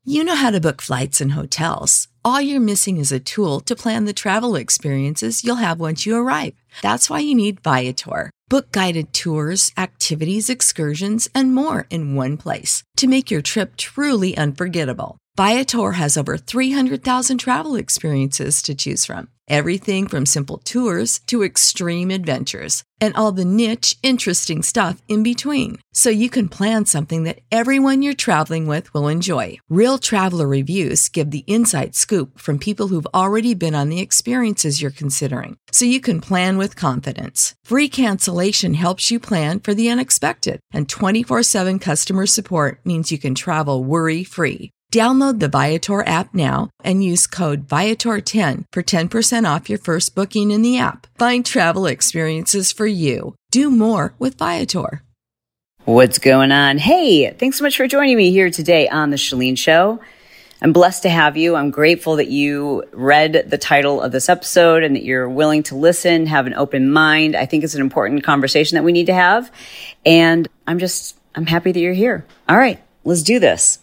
You know how to book flights and hotels. All you're missing is a tool to plan the travel experiences you'll have once you arrive. That's why you need Viator. Book guided tours, activities, excursions, and more in one place to make your trip truly unforgettable. Viator has over 300,000 travel experiences to choose from. Everything from simple tours to extreme adventures and all the niche, interesting stuff in between. So you can plan something that everyone you're traveling with will enjoy. Real traveler reviews give the inside scoop from people who've already been on the experiences you're considering. So you can plan with confidence. Free cancellation helps you plan for the unexpected. And 24/7 customer support means you can travel worry-free. Download the Viator app now and use code Viator10 for 10% off your first booking in the app. Find travel experiences for you. Do more with Viator. What's going on? Hey, thanks so much for joining me here today on The Chalene Show. I'm blessed to have you. I'm grateful that you read the title of this episode and that you're willing to listen, have an open mind. I think it's an important conversation that we need to have. And I'm happy that you're here. All right, let's do this.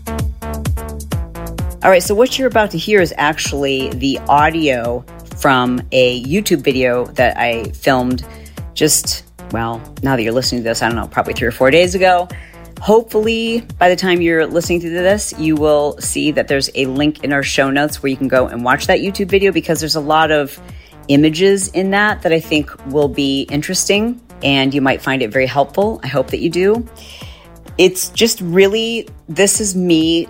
All right, so what you're about to hear is actually the audio from a YouTube video that I filmed now that you're listening to this, I don't know, probably 3 or 4 days ago. Hopefully, by the time you're listening to this, you will see that there's a link in our show notes where you can go and watch that YouTube video because there's a lot of images in that I think will be interesting and you might find it very helpful. I hope that you do. It's just really, this is me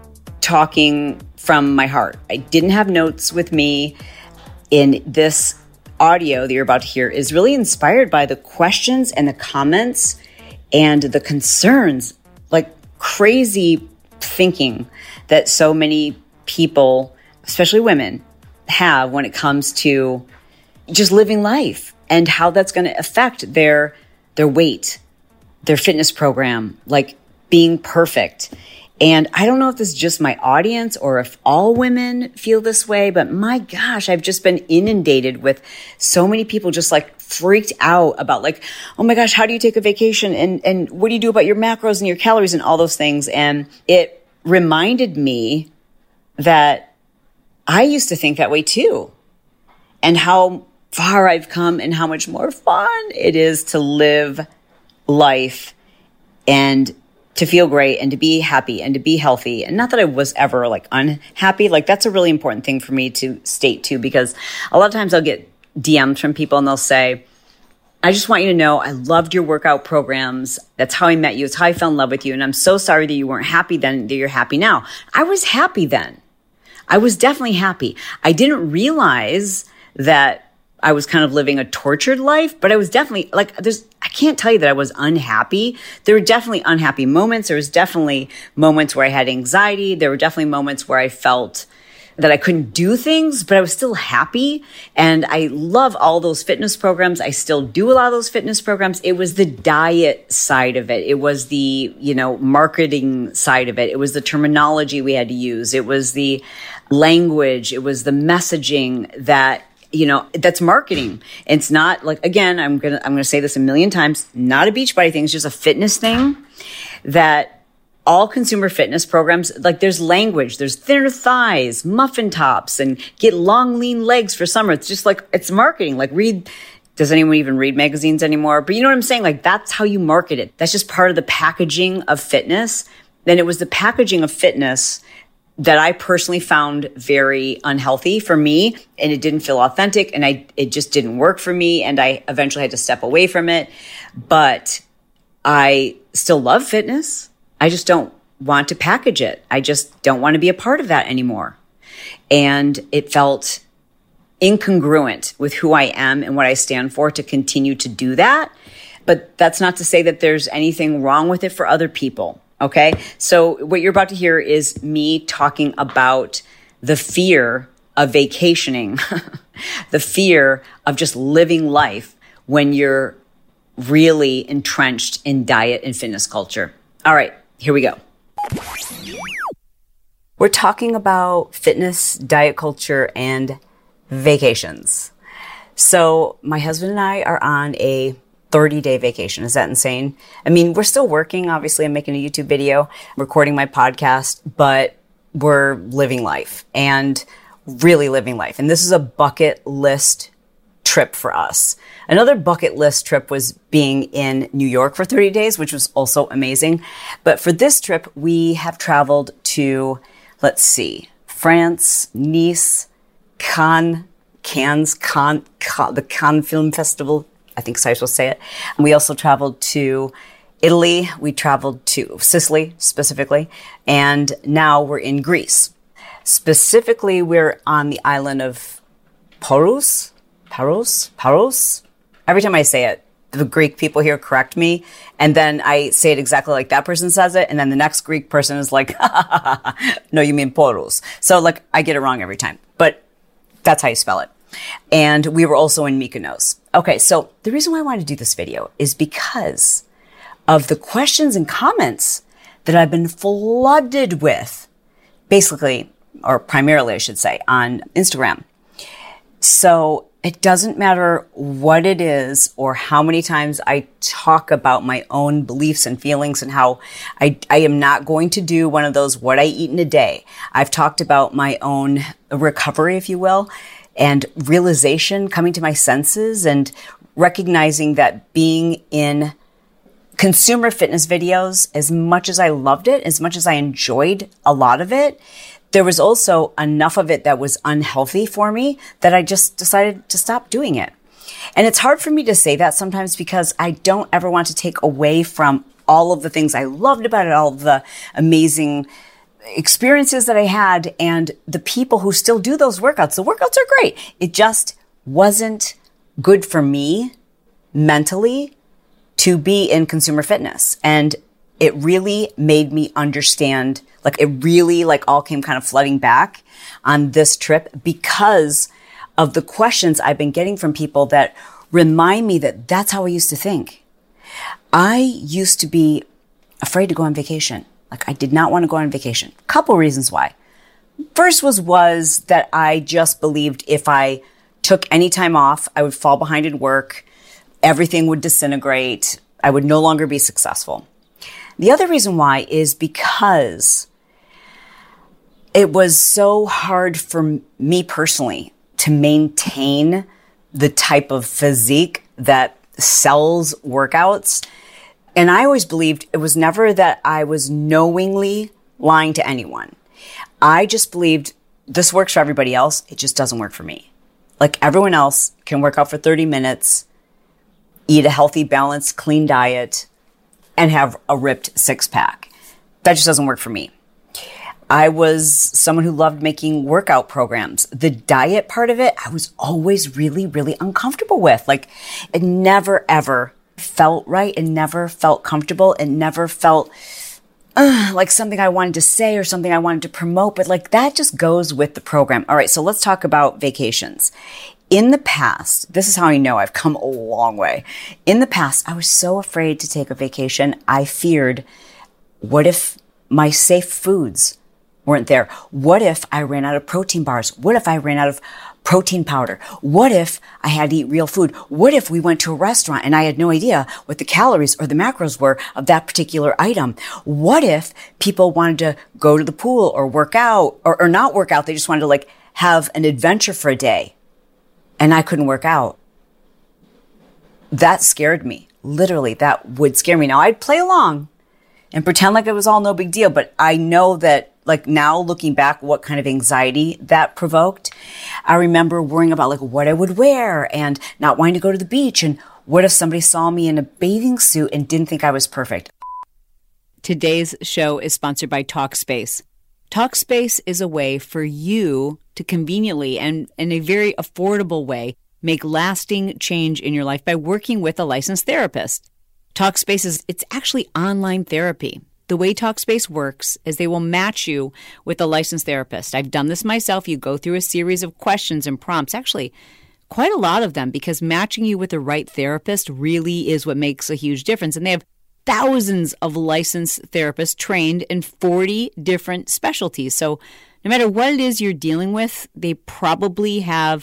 talking from my heart. I didn't have notes with me. In this audio that you're about to hear is really inspired by the questions and the comments and the concerns, like crazy thinking that so many people, especially women, have when it comes to just living life and how that's going to affect their weight, their fitness program, like being perfect. And I don't know if this is just my audience or if all women feel this way, but my gosh, I've just been inundated with so many people just like freaked out about like, oh my gosh, how do you take a vacation? And what do you do about your macros and your calories and all those things? And it reminded me that I used to think that way too. And how far I've come and how much more fun it is to live life and to feel great and to be happy and to be healthy. And not that I was ever like unhappy. Like that's a really important thing for me to state too, because a lot of times I'll get DMs from people and they'll say, I just want you to know I loved your workout programs. That's how I met you. It's how I fell in love with you. And I'm so sorry that you weren't happy then, that you're happy now. I was happy then. I was definitely happy. I didn't realize that I was kind of living a tortured life, but I was definitely like, I can't tell you that I was unhappy. There were definitely unhappy moments. There was definitely moments where I had anxiety. There were definitely moments where I felt that I couldn't do things, but I was still happy. And I love all those fitness programs. I still do a lot of those fitness programs. It was the diet side of it. It was the, marketing side of it. It was the terminology we had to use. It was the language. It was the messaging that that's marketing. It's not like, again, I'm going to say this a million times, not a Beachbody thing. It's just a fitness thing that all consumer fitness programs, like there's language, there's thinner thighs, muffin tops, and get long, lean legs for summer. It's just like, it's marketing. Like does anyone even read magazines anymore? But you know what I'm saying? Like that's how you market it. That's just part of the packaging of fitness. Then it was the packaging of fitness that I personally found very unhealthy for me, and it didn't feel authentic, and it just didn't work for me, and I eventually had to step away from it. But I still love fitness. I just don't want to package it. I just don't want to be a part of that anymore. And it felt incongruent with who I am and what I stand for to continue to do that. But that's not to say that there's anything wrong with it for other people. Okay. So what you're about to hear is me talking about the fear of vacationing, the fear of just living life when you're really entrenched in diet and fitness culture. All right, here we go. We're talking about fitness, diet culture, and vacations. So my husband and I are on a 30-day vacation. Is that insane? I mean, we're still working. Obviously, I'm making a YouTube video, recording my podcast, but were living life and really living life. And this is a bucket list trip for us. Another bucket list trip was being in New York for 30 days, which was also amazing. But for this trip, we have traveled to, let's see, France, Nice, the Cannes Film Festival. I think so I will say it. And we also traveled to Italy. We traveled to Sicily specifically. And now we're in Greece. Specifically, we're on the island of Paros. Every time I say it, the Greek people here correct me. And then I say it exactly like that person says it. And then the next Greek person is like, no, you mean Poros. So like I get it wrong every time, but that's how you spell it. And we were also in Mykonos. Okay. So the reason why I wanted to do this video is because of the questions and comments that I've been flooded with, basically, or primarily, I should say, on Instagram. So it doesn't matter what it is or how many times I talk about my own beliefs and feelings and how I am not going to do one of those what I eat in a day. I've talked about my own recovery, if you will, and realization, coming to my senses and recognizing that being in consumer fitness videos, as much as I loved it, as much as I enjoyed a lot of it, there was also enough of it that was unhealthy for me that I just decided to stop doing it. And it's hard for me to say that sometimes because I don't ever want to take away from all of the things I loved about it, all of the amazing experiences that I had and the people who still do those workouts. The workouts are great. It just wasn't good for me mentally to be in consumer fitness. And it really made me understand, like it really like all came kind of flooding back on this trip because of the questions I've been getting from people that remind me that that's how I used to think. I used to be afraid to go on vacation. Like I did not want to go on vacation. Couple reasons why. First was that I just believed if I took any time off, I would fall behind in work. Everything would disintegrate. I would no longer be successful. The other reason why is because it was so hard for me personally to maintain the type of physique that sells workouts. And I always believed it was never that I was knowingly lying to anyone. I just believed this works for everybody else. It just doesn't work for me. Like everyone else can work out for 30 minutes, eat a healthy, balanced, clean diet, and have a ripped six-pack. That just doesn't work for me. I was someone who loved making workout programs. The diet part of it, I was always really, really uncomfortable with. Like, it never, ever felt right. It never felt comfortable. It never felt like something I wanted to say or something I wanted to promote. But like, that just goes with the program. All right, so let's talk about vacations. In the past, this is how I know I've come a long way. In the past, I was so afraid to take a vacation. I feared, what if my safe foods weren't there? What if I ran out of protein bars? What if I ran out of protein powder? What if I had to eat real food? What if we went to a restaurant and I had no idea what the calories or the macros were of that particular item? What if people wanted to go to the pool or work out or not work out? They just wanted to like have an adventure for a day. And I couldn't work out. That scared me. Literally, that would scare me. Now, I'd play along and pretend like it was all no big deal. But I know that, like now looking back, what kind of anxiety that provoked. I remember worrying about like what I would wear and not wanting to go to the beach. And what if somebody saw me in a bathing suit and didn't think I was perfect? Today's show is sponsored by Talkspace. Talkspace is a way for you to conveniently and in a very affordable way make lasting change in your life by working with a licensed therapist. Talkspace it's actually online therapy. The way Talkspace works is they will match you with a licensed therapist. I've done this myself. You go through a series of questions and prompts, actually quite a lot of them, because matching you with the right therapist really is what makes a huge difference. And they have thousands of licensed therapists trained in 40 different specialties. So no matter what it is you're dealing with, they probably have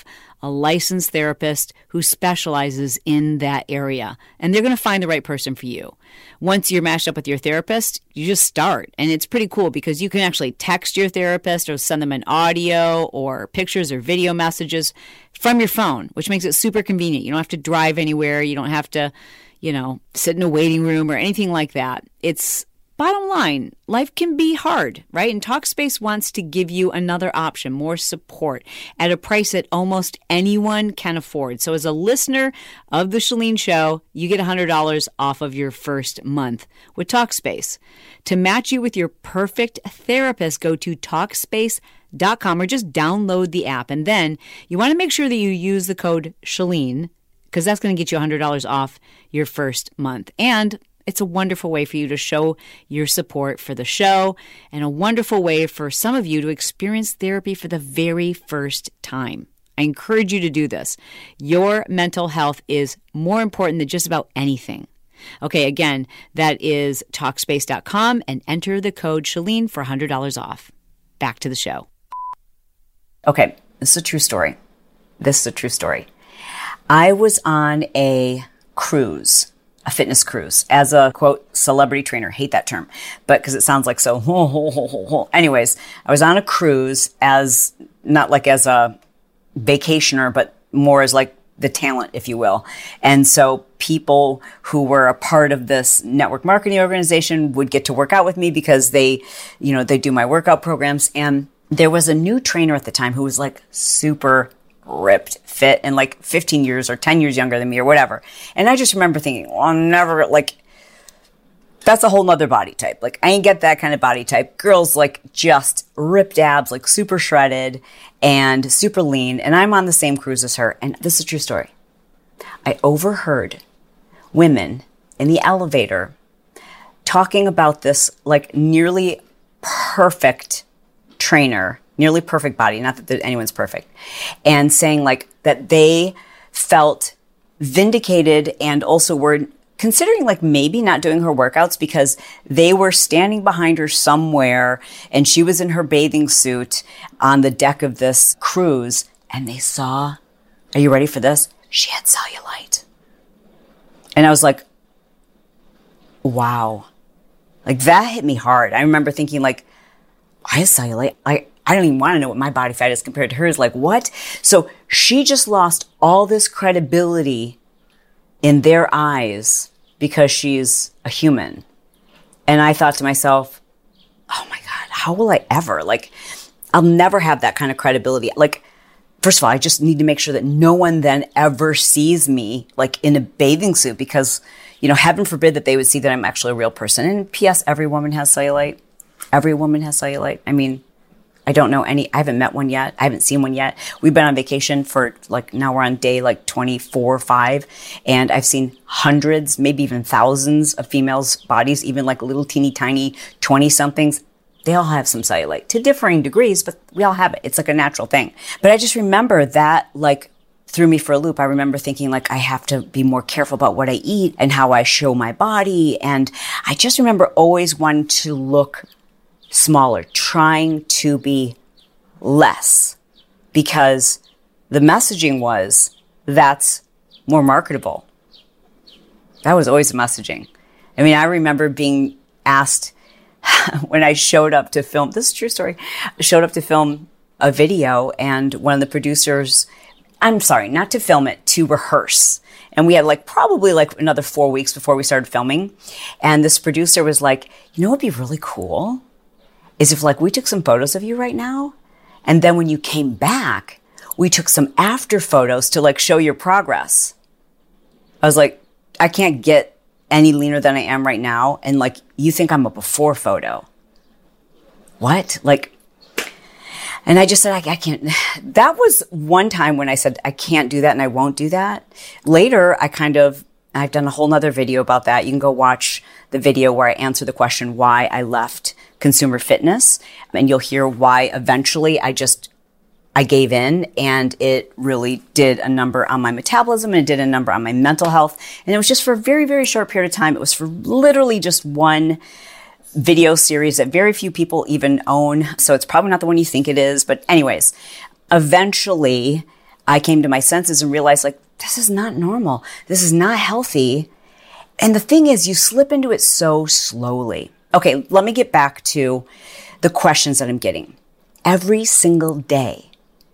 a licensed therapist who specializes in that area. And they're going to find the right person for you. Once you're matched up with your therapist, you just start. And it's pretty cool because you can actually text your therapist or send them an audio or pictures or video messages from your phone, which makes it super convenient. You don't have to drive anywhere. You don't have to, sit in a waiting room or anything like that. It's bottom line, life can be hard, right? And Talkspace wants to give you another option, more support at a price that almost anyone can afford. So as a listener of The Chalene Show, you get $100 off of your first month with Talkspace. To match you with your perfect therapist, go to Talkspace.com or just download the app. And then you want to make sure that you use the code Chalene because that's going to get you $100 off your first month. And it's a wonderful way for you to show your support for the show and a wonderful way for some of you to experience therapy for the very first time. I encourage you to do this. Your mental health is more important than just about anything. Okay, again, that is Talkspace.com and enter the code Chalene for $100 off. Back to the show. Okay, this is a true story. I was on a cruise. A fitness cruise as a, quote, celebrity trainer. Hate that term, but because it sounds like so. Anyways, I was on a cruise as, not like as a vacationer, but more as like the talent, if you will. And so people who were a part of this network marketing organization would get to work out with me because they do my workout programs. And there was a new trainer at the time who was like super ripped, fit, and like 15 years or 10 years younger than me or whatever. And I just remember thinking, well, I'm never that's a whole nother body type. Like I ain't get that kind of body type. Girls like just ripped abs, like super shredded and super lean. And I'm on the same cruise as her. And this is a true story. I overheard women in the elevator talking about this like nearly perfect trainer, nearly perfect body, not that anyone's perfect, and saying like that they felt vindicated and also were considering like maybe not doing her workouts because they were standing behind her somewhere and she was in her bathing suit on the deck of this cruise and they saw, are you ready for this? She had cellulite. And I was like, wow. Like that hit me hard. I remember thinking like, I have cellulite. I don't even want to know what my body fat is compared to hers. Like, what? So she just lost all this credibility in their eyes because she's a human. And I thought to myself, oh my God, how will I ever? Like, I'll never have that kind of credibility. Like, first of all, I just need to make sure that no one then ever sees me like in a bathing suit because, heaven forbid that they would see that I'm actually a real person. And P.S., every woman has cellulite. Every woman has cellulite. I mean, I don't know I haven't met one yet. I haven't seen one yet. We've been on vacation for now we're on day 24 or 5. And I've seen hundreds, maybe even thousands of females' bodies, even like little teeny tiny 20 somethings. They all have some cellulite to differing degrees, but we all have it. It's like a natural thing. But I just remember that threw me for a loop. I remember thinking I have to be more careful about what I eat and how I show my body. And I just remember always wanting to look smaller, trying to be less because the messaging was that's more marketable. That was always the messaging. I mean, I remember being asked when I showed up to film, this is a true story, I showed up to film a video and one of the producers, I'm sorry, not to film it, to rehearse. And we had probably another 4 weeks before we started filming. And this producer was like, what would be really cool is if we took some photos of you right now. And then when you came back, we took some after photos to show your progress. I was like, I can't get any leaner than I am right now. And you think I'm a before photo. What? And I just said, I can't. That was one time when I said, I can't do that and I won't do that. Later, I've done a whole nother video about that. You can go watch the video where I answer the question why I left consumer fitness. And you'll hear why eventually I gave in, and it really did a number on my metabolism and it did a number on my mental health. And it was just for a very, very short period of time. It was for literally just one video series that very few people even own. So it's probably not the one you think it is. But anyways, eventually I came to my senses and realized, like, this is not normal. This is not healthy. And the thing is, you slip into it so slowly. Okay, let me get back to the questions that I'm getting. Every single day,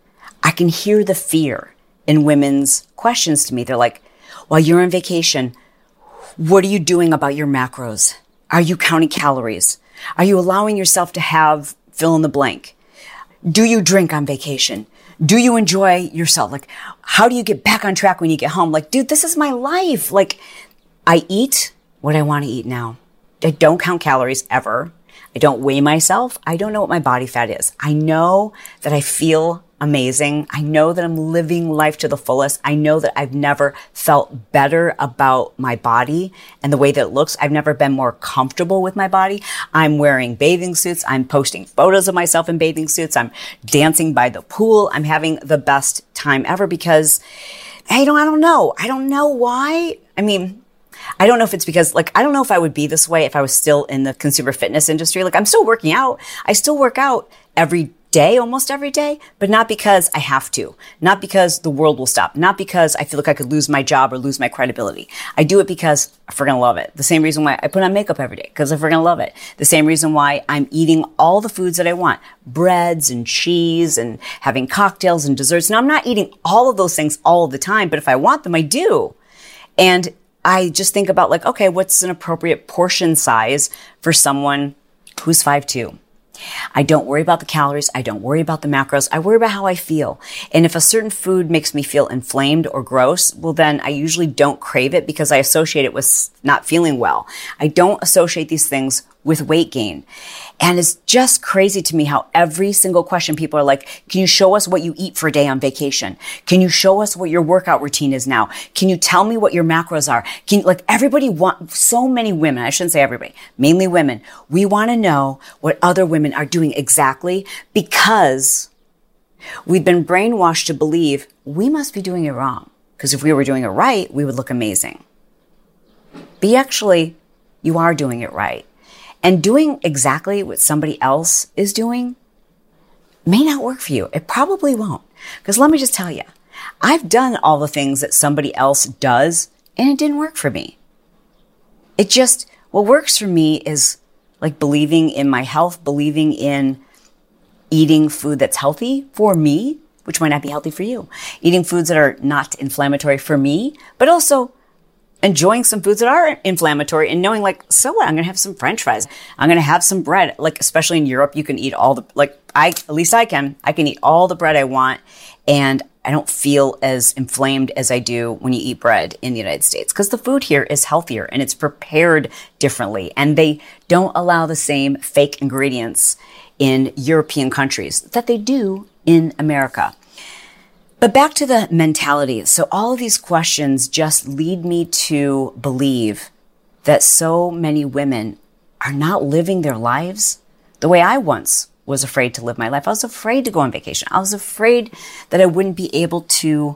I can hear the fear in women's questions to me. They're like, while you're on vacation, what are you doing about your macros? Are you counting calories? Are you allowing yourself to have fill in the blank? Do you drink on vacation? Do you enjoy yourself? Like, how do you get back on track when you get home? Like, dude, this is my life. Like, I eat what I want to eat now. I don't count calories ever. I don't weigh myself. I don't know what my body fat is. I know that I feel amazing. I know that I'm living life to the fullest. I know that I've never felt better about my body and the way that it looks. I've never been more comfortable with my body. I'm wearing bathing suits. I'm posting photos of myself in bathing suits. I'm dancing by the pool. I'm having the best time ever because I don't know. I don't know why. I mean, I don't know if it's because, like, I don't know if I would be this way if I was still in the consumer fitness industry. Like, I'm still working out. I still work out every day, almost every day, but not because I have to, not because the world will stop, not because I feel like I could lose my job or lose my credibility. I do it because I freaking love it. The same reason why I put on makeup every day, because I freaking love it. The same reason why I'm eating all the foods that I want, breads and cheese and having cocktails and desserts. Now, I'm not eating all of those things all of the time, but if I want them, I do. And I just think about, like, okay, what's an appropriate portion size for someone who's 5'2"? I don't worry about the calories. I don't worry about the macros. I worry about how I feel. And if a certain food makes me feel inflamed or gross, well, then I usually don't crave it because I associate it with not feeling well. I don't associate these things with weight gain. And it's just crazy to me how every single question people are like, can you show us what you eat for a day on vacation? Can you show us what your workout routine is now? Can you tell me what your macros are? So many women, I shouldn't say everybody, mainly women, we want to know what other women are doing exactly because we've been brainwashed to believe we must be doing it wrong. Because if we were doing it right, we would look amazing. But actually, you are doing it right. And doing exactly what somebody else is doing may not work for you. It probably won't. Because let me just tell you, I've done all the things that somebody else does, and it didn't work for me. What works for me is like believing in my health, believing in eating food that's healthy for me, which might not be healthy for you. Eating foods that are not inflammatory for me, but also enjoying some foods that are inflammatory and knowing, like, so what? I'm going to have some French fries. I'm going to have some bread. Like, especially in Europe, you can eat all the, like, at least I can eat all the bread I want. And I don't feel as inflamed as I do when you eat bread in the United States because the food here is healthier and it's prepared differently. And they don't allow the same fake ingredients in European countries that they do in America. But back to the mentality. So all of these questions just lead me to believe that so many women are not living their lives the way I once was afraid to live my life. I was afraid to go on vacation. I was afraid that I wouldn't be able to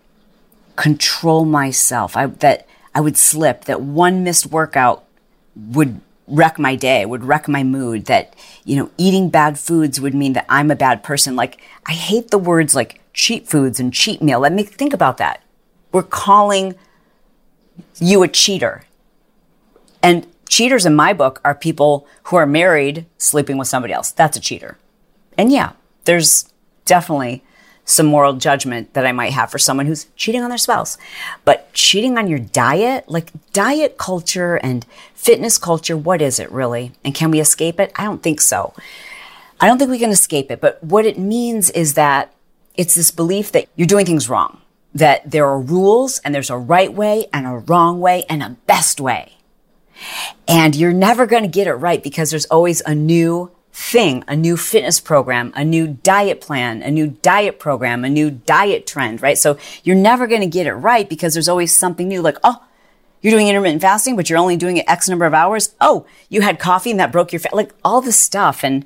control myself, that I would slip, that one missed workout would wreck my day, would wreck my mood, that, eating bad foods would mean that I'm a bad person. Like, I hate the words like cheat foods and cheat meal. Let me think about that. We're calling you a cheater. And cheaters in my book are people who are married, sleeping with somebody else. That's a cheater. And yeah, there's definitely some moral judgment that I might have for someone who's cheating on their spouse. But cheating on your diet, like diet culture and fitness culture, what is it really? And can we escape it? I don't think so. I don't think we can escape it. But what it means is that it's this belief that you're doing things wrong, that there are rules and there's a right way and a wrong way and a best way. And you're never going to get it right because there's always a new thing, a new fitness program, a new diet plan, a new diet program, a new diet trend, right? So you're never going to get it right because there's always something new. Like, oh, you're doing intermittent fasting, but you're only doing it X number of hours. Oh, you had coffee and that broke your fat. Like all this stuff. And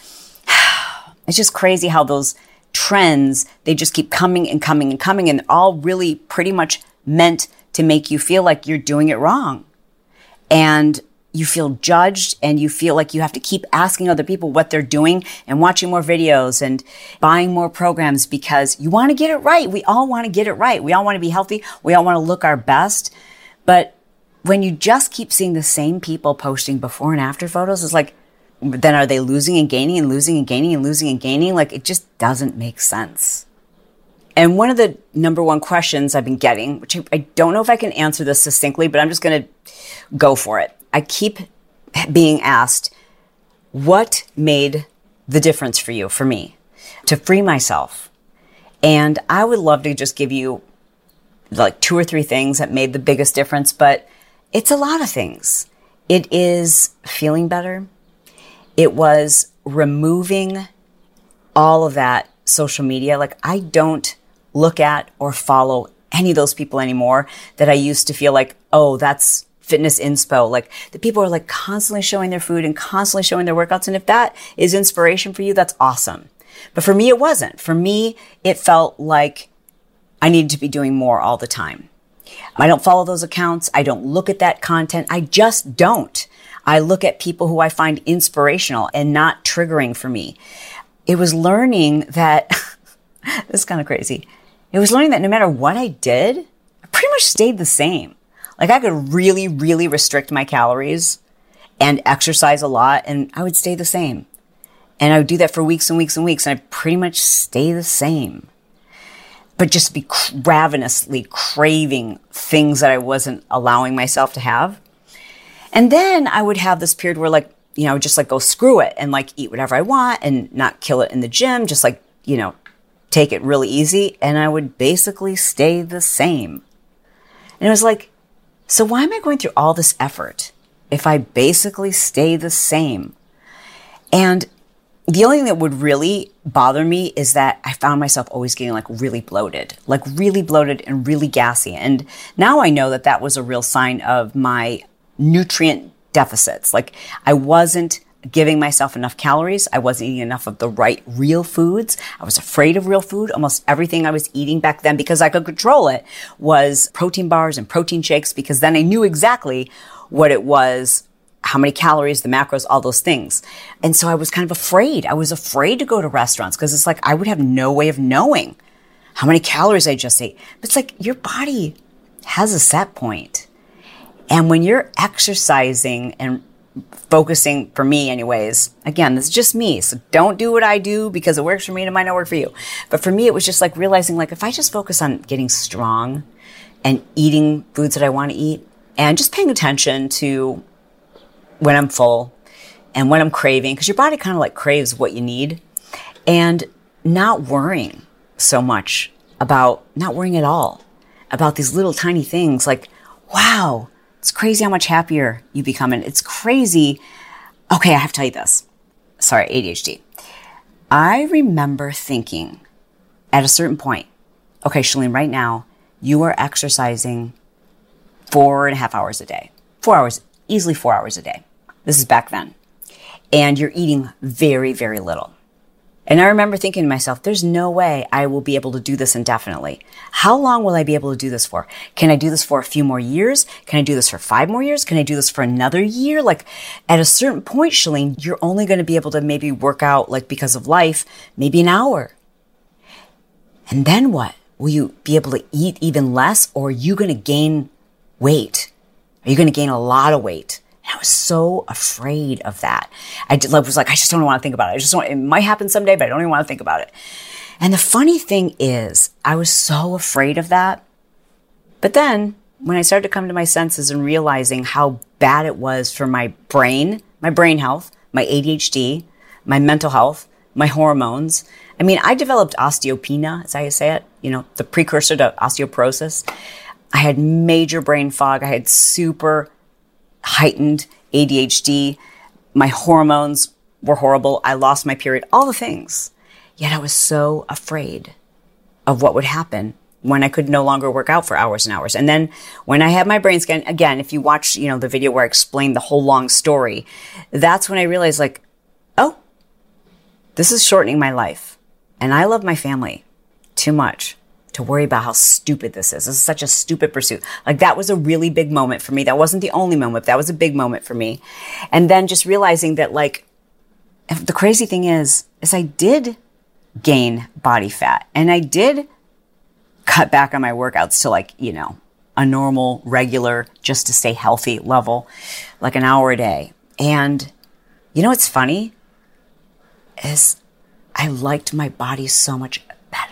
it's just crazy how those trends, they just keep coming and coming and coming, and all really pretty much meant to make you feel like you're doing it wrong. And you feel judged and you feel like you have to keep asking other people what they're doing and watching more videos and buying more programs because you want to get it right. We all want to get it right. We all want to be healthy. We all want to look our best. But when you just keep seeing the same people posting before and after photos, it's like, then are they losing and gaining and losing and gaining and losing and gaining? Like, it just doesn't make sense. And one of the number one questions I've been getting, which I don't know if I can answer this succinctly, but I'm just going to go for it. I keep being asked, what made the difference for you, for me, to free myself? And I would love to just give you like 2 or 3 things that made the biggest difference, but it's a lot of things. It is feeling better. It was removing all of that social media. Like, I don't look at or follow any of those people anymore that I used to feel like, oh, that's fitness inspo. Like, the people are like constantly showing their food and constantly showing their workouts. And if that is inspiration for you, that's awesome. But for me, it wasn't. For me, it felt like I needed to be doing more all the time. I don't follow those accounts. I don't look at that content. I just don't. I look at people who I find inspirational and not triggering for me. It was learning that, this is kind of crazy. It was learning that no matter what I did, I pretty much stayed the same. Like, I could really, really restrict my calories and exercise a lot, and I would stay the same. And I would do that for weeks and weeks and weeks, and I'd pretty much stay the same. But just be ravenously craving things that I wasn't allowing myself to have. And then I would have this period where, like, you know, just like go screw it and like eat whatever I want and not kill it in the gym, just like, you know, take it really easy. And I would basically stay the same. And it was like, so why am I going through all this effort if I basically stay the same? And the only thing that would really bother me is that I found myself always getting like really bloated and really gassy. And now I know that that was a real sign of my nutrient deficits. Like, I wasn't giving myself enough calories. I wasn't eating enough of the right real foods. I was afraid of real food. Almost everything I was eating back then, because I could control it, was protein bars and protein shakes, because then I knew exactly what it was, how many calories, the macros, all those things. And so I was kind of afraid. I was afraid to go to restaurants because it's like I would have no way of knowing how many calories I just ate. But it's like your body has a set point. And when you're exercising and focusing, for me anyways, again, this is just me, so don't do what I do because it works for me and it might not work for you. But for me, it was just like realizing, like, if I just focus on getting strong and eating foods that I want to eat and just paying attention to when I'm full and when I'm craving, because your body kind of like craves what you need, and not worrying so much about, not worrying at all about these little tiny things. Like, wow, it's crazy how much happier you become. And it's crazy. Okay, I have to tell you this. Sorry, ADHD. I remember thinking at a certain point, okay, Chalene, right now you are exercising 4.5 hours a day. 4 hours, easily 4 hours a day. This is back then. And you're eating very, very little. And I remember thinking to myself, there's no way I will be able to do this indefinitely. How long will I be able to do this for? Can I do this for a few more years? Can I do this for 5 more years? Can I do this for another year? Like, at a certain point, Chalene, you're only going to be able to maybe work out, like, because of life, maybe an hour. And then what? Will you be able to eat even less, or are you going to gain weight? Are you going to gain a lot of weight? And I was so afraid of that. I was like, I just don't want to think about it. It might happen someday, but I don't even want to think about it. And the funny thing is, I was so afraid of that. But then when I started to come to my senses and realizing how bad it was for my brain health, my ADHD, my mental health, my hormones. I mean, I developed osteopenia, as I say it, you know, the precursor to osteoporosis. I had major brain fog. I had super heightened ADHD. My hormones were horrible. I lost my period, all the things. Yet I was so afraid of what would happen when I could no longer work out for hours and hours. And then when I had my brain scan, again, if you watch, you know, the video where I explained the whole long story, that's when I realized, like, oh, this is shortening my life. And I love my family too much to worry about how stupid this is. This is such a stupid pursuit. Like that was a really big moment for me. That wasn't the only moment. That was a big moment for me. And then just realizing that like, the crazy thing is I did gain body fat and I did cut back on my workouts to like, you know, a normal, regular, just to stay healthy level, like an hour a day. And you know what's funny is I liked my body so much better.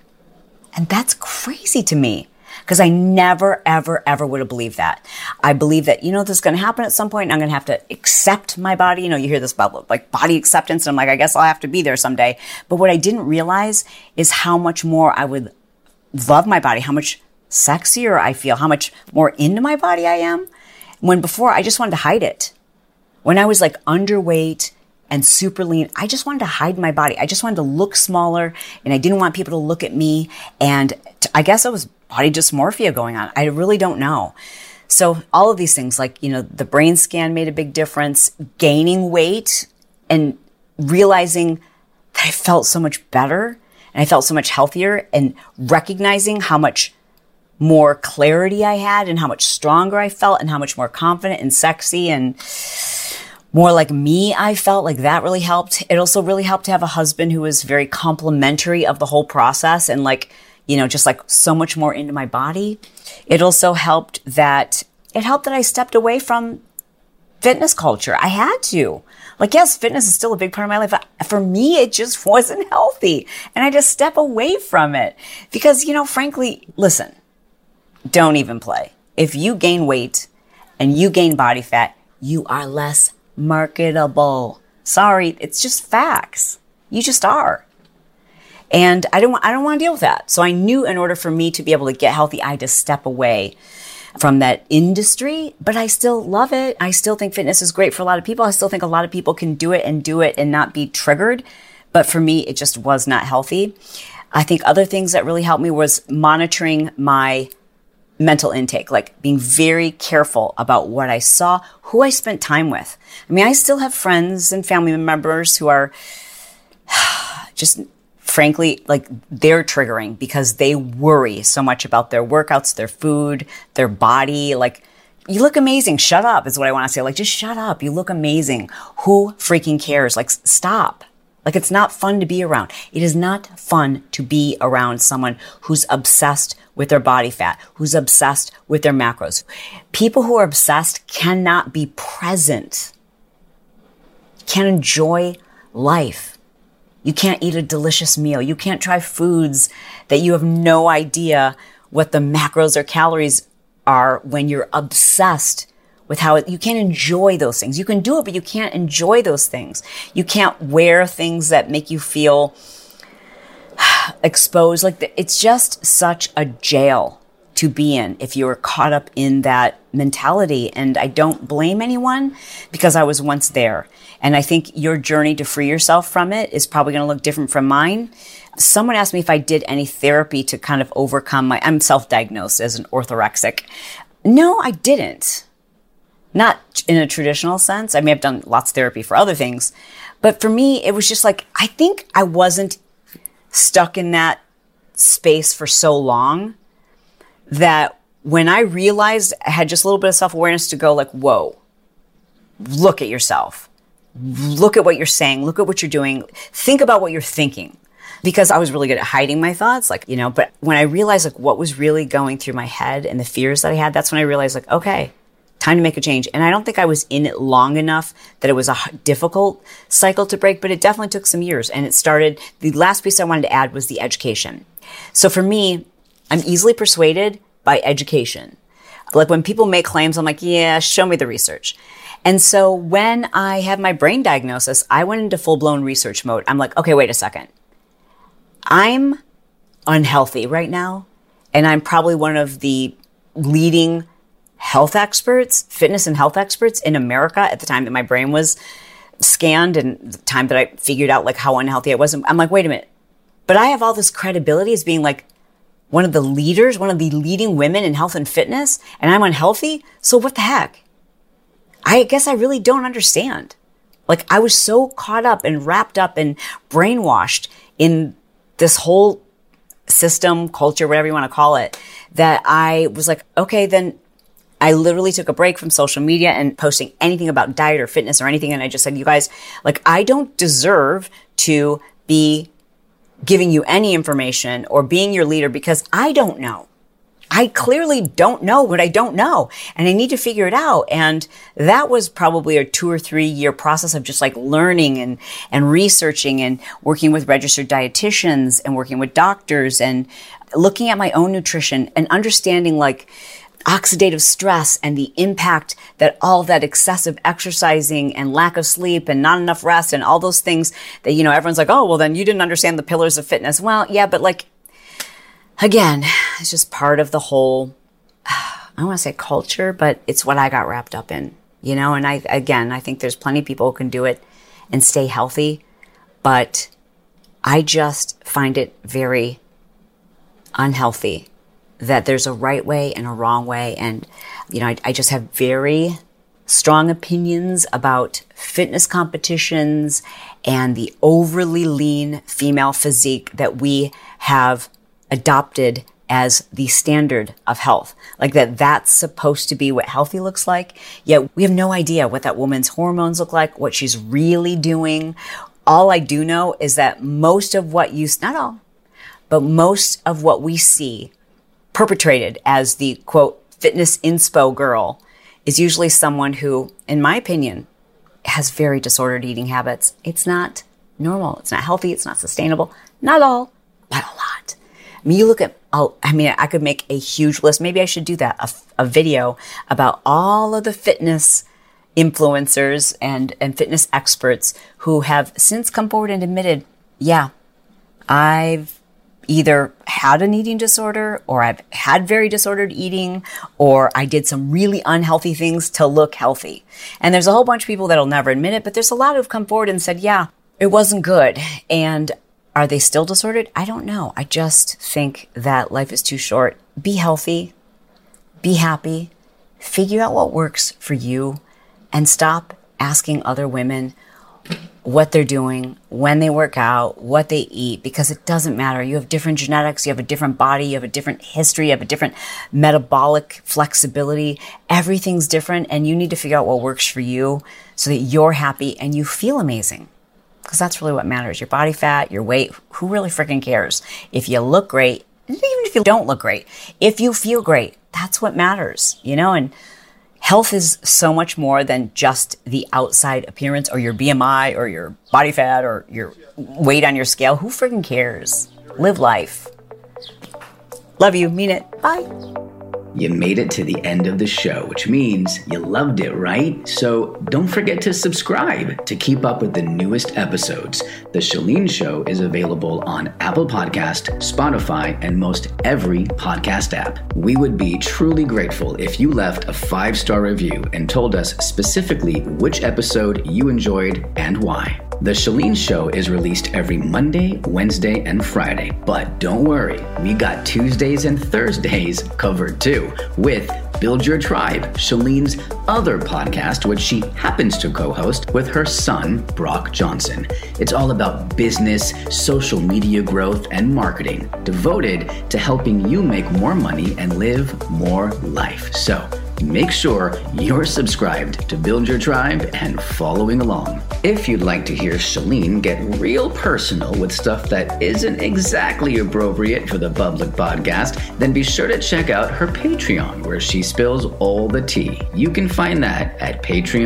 And that's crazy to me because I never, ever, ever would have believed that. I believe that, you know, this is going to happen at some point and I'm going to have to accept my body. You know, you hear this about like body acceptance and I'm like, I guess I'll have to be there someday. But what I didn't realize is how much more I would love my body, how much sexier I feel, how much more into my body I am. When before I just wanted to hide it. When I was like underweight and super lean, I just wanted to hide my body. I just wanted to look smaller and I didn't want people to look at me. And I guess it was body dysmorphia going on. I really don't know. So all of these things like, you know, the brain scan made a big difference, gaining weight and realizing that I felt so much better and I felt so much healthier and recognizing how much more clarity I had and how much stronger I felt and how much more confident and sexy and more like me I felt. Like that really helped. It also really helped to have a husband who was very complimentary of the whole process and like, you know, just like so much more into my body. It also helped that I stepped away from fitness culture. I had to. Like, yes, fitness is still a big part of my life. But for me, it just wasn't healthy. And I just step away from it because, you know, frankly, listen, don't even play. If you gain weight and you gain body fat, you are less marketable. Sorry, it's just facts. You just are. And I don't want to deal with that. So I knew in order for me to be able to get healthy, I had to step away from that industry, but I still love it. I still think fitness is great for a lot of people. I still think a lot of people can do it and not be triggered. But for me, it just was not healthy. I think other things that really helped me was monitoring my mental intake, like being very careful about what I saw, who I spent time with. I mean, I still have friends and family members who are just frankly, like they're triggering because they worry so much about their workouts, their food, their body. Like, you look amazing. Shut up is what I want to say. Like, just shut up. You look amazing. Who freaking cares? Like, stop. Like, it's not fun to be around. It is not fun to be around someone who's obsessed with their body fat, who's obsessed with their macros. People who are obsessed cannot be present, can't enjoy life. You can't eat a delicious meal. You can't try foods that you have no idea what the macros or calories are when you're obsessed with how you can't enjoy those things. You can do it, but you can't enjoy those things. You can't wear things that make you feel exposed. Like, it's just such a jail to be in if you're caught up in that mentality. And I don't blame anyone because I was once there. And I think your journey to free yourself from it is probably going to look different from mine. Someone asked me if I did any therapy to kind of overcome I'm self-diagnosed as an orthorexic. No, I didn't. Not in a traditional sense. I mean, I've done lots of therapy for other things. But for me, it was just like, I think I wasn't stuck in that space for so long that when I realized I had just a little bit of self-awareness to go like, whoa, look at yourself. Look at what you're saying. Look at what you're doing. Think about what you're thinking. Because I was really good at hiding my thoughts, like, you know, but when I realized like what was really going through my head and the fears that I had, that's when I realized like, okay, time to make a change. And I don't think I was in it long enough that it was a difficult cycle to break, but it definitely took some years. And it started, the last piece I wanted to add was the education. So for me, I'm easily persuaded by education. Like when people make claims, I'm like, yeah, show me the research. And so when I had my brain diagnosis, I went into full-blown research mode. I'm like, okay, wait a second. I'm unhealthy right now, and I'm probably one of the leading health experts, fitness and health experts in America at the time that my brain was scanned and the time that I figured out like how unhealthy I was. I'm like, wait a minute. But I have all this credibility as being like one of the leaders, one of the leading women in health and fitness, and I'm unhealthy? So what the heck? I guess I really don't understand. Like, I was so caught up and wrapped up and brainwashed in this whole system, culture, whatever you want to call it, that I was like, okay, then I literally took a break from social media and posting anything about diet or fitness or anything. And I just said, you guys, like, I don't deserve to be giving you any information or being your leader because I don't know. I clearly don't know what I don't know, and I need to figure it out. And that was probably a 2 or 3 year process of just like learning and researching and working with registered dietitians and working with doctors and looking at my own nutrition and understanding like oxidative stress and the impact that all that excessive exercising and lack of sleep and not enough rest and all those things that, you know, everyone's like, oh, well, then you didn't understand the pillars of fitness. Well, yeah, but like, again, it's just part of the whole, I don't want to say culture, but it's what I got wrapped up in, you know? And I think there's plenty of people who can do it and stay healthy, but I just find it very unhealthy that there's a right way and a wrong way. And, you know, I just have very strong opinions about fitness competitions and the overly lean female physique that we have adopted as the standard of health. Like that's supposed to be what healthy looks like. Yet we have no idea what that woman's hormones look like, what she's really doing. All I do know is that most of what not all, but most of what we see perpetrated as the quote fitness inspo girl is usually someone who, in my opinion, has very disordered eating habits. It's not normal. It's not healthy. It's not sustainable. Not all, but a lot. I mean, you look at, I could make a huge list. Maybe I should do that, a video about all of the fitness influencers and fitness experts who have since come forward and admitted, yeah, I've either had an eating disorder or I've had very disordered eating or I did some really unhealthy things to look healthy. And there's a whole bunch of people that'll never admit it, but there's a lot who've come forward and said, yeah, it wasn't good. And are they still disordered? I don't know. I just think that life is too short. Be healthy, be happy, figure out what works for you, and stop asking other women what they're doing, when they work out, what they eat, because it doesn't matter. You have different genetics, you have a different body, you have a different history, you have a different metabolic flexibility. Everything's different, and you need to figure out what works for you so that you're happy and you feel amazing. Because that's really what matters. Your body fat, your weight, who really freaking cares? If you look great, even if you don't look great, if you feel great, that's what matters, you know? And health is so much more than just the outside appearance or your BMI or your body fat or your weight on your scale. Who freaking cares? Live life. Love you. Mean it. Bye. You made it to the end of the show, which means you loved it, right? So don't forget to subscribe to keep up with the newest episodes. The Chalene Show is available on Apple Podcast, Spotify, and most every podcast app. We would be truly grateful if you left a 5-star review and told us specifically which episode you enjoyed and why. The Chalene Show is released every Monday, Wednesday, and Friday. But don't worry, we got Tuesdays and Thursdays covered too, with Build Your Tribe, Chalene's other podcast, which she happens to co-host with her son, Brock Johnson. It's all about business, social media growth, and marketing, devoted to helping you make more money and live more life. So make sure you're subscribed to Build Your Tribe and following along. If you'd like to hear Chalene get real personal with stuff that isn't exactly appropriate for the public podcast, then be sure to check out her Patreon, where she spills all the tea. You can find that at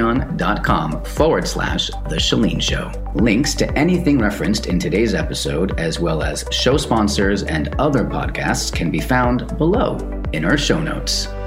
patreon.com/The Chalene Show. Links to anything referenced in today's episode, as well as show sponsors and other podcasts, can be found below in our show notes.